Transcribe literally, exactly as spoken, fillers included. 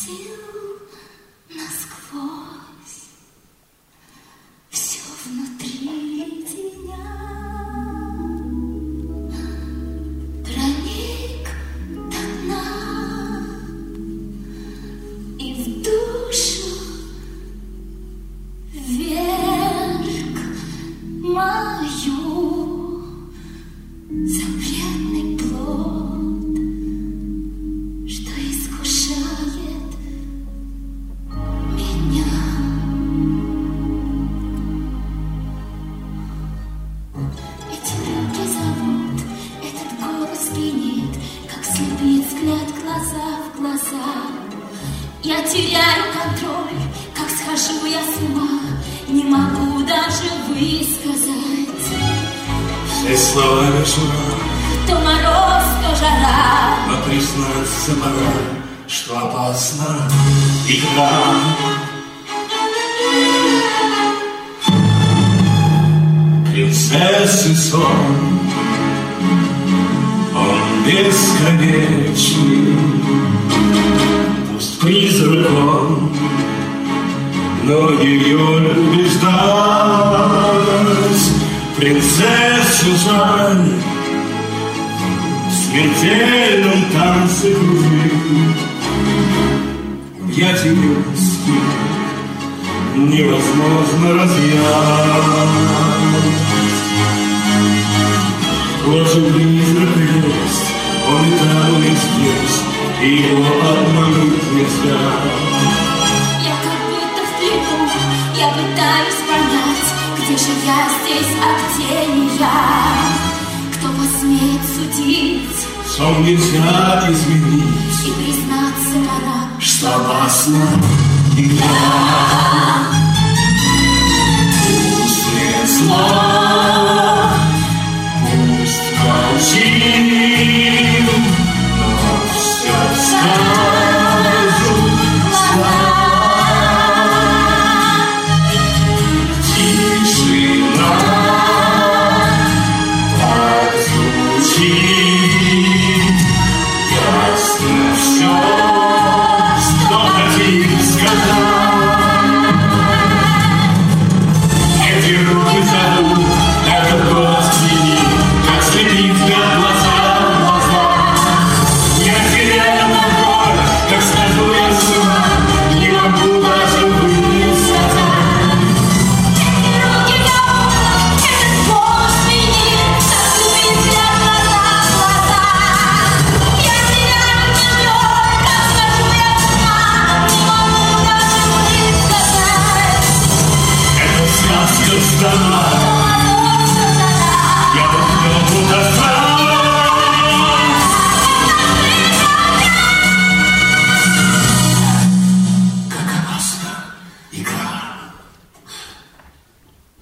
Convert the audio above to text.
пронзил насквозь все внутри меня, проник до дна и в душу вверх мою. Запретный плод, что искушает меня. Эти руки зовут, этот голос пьянит, как слепит взгляд глаза в глаза. Я теряю контроль, как схожу я с ума, не могу даже высказать все слова вечера, то мороз, то жара, но признаться пора, что опасна игра. Принцессы сон, он бесконечный, пусть призрак он, но ее любишь дать. Принцессу жаль, в смертельном танце кружит, я тебе невозможно разъять. Тоже призрак есть, он и там, он и здесь, и его обмануть нельзя. Я как будто в плену, я пытаюсь понять, где же я здесь, а где не я? Кто посмеет судить? Сон нельзя изменить, и признаться пора, что опасна игра. Пусть нет слов, пусть молчим, но все скажу слова. Тишина так звучит, ясно все, что хотим сказать. Эти руки зовут, этот голос звенит, как слепит взгляд глаза в глаза. Я теряю контроль, как схожу я с ума, не могу даже высказать. эти руки зовут, этот голос звенит, как слепит взгляд глаза в глаза. Я теряю контроль, как схожу я с ума, не могу даже высказать. Это сказка сдана,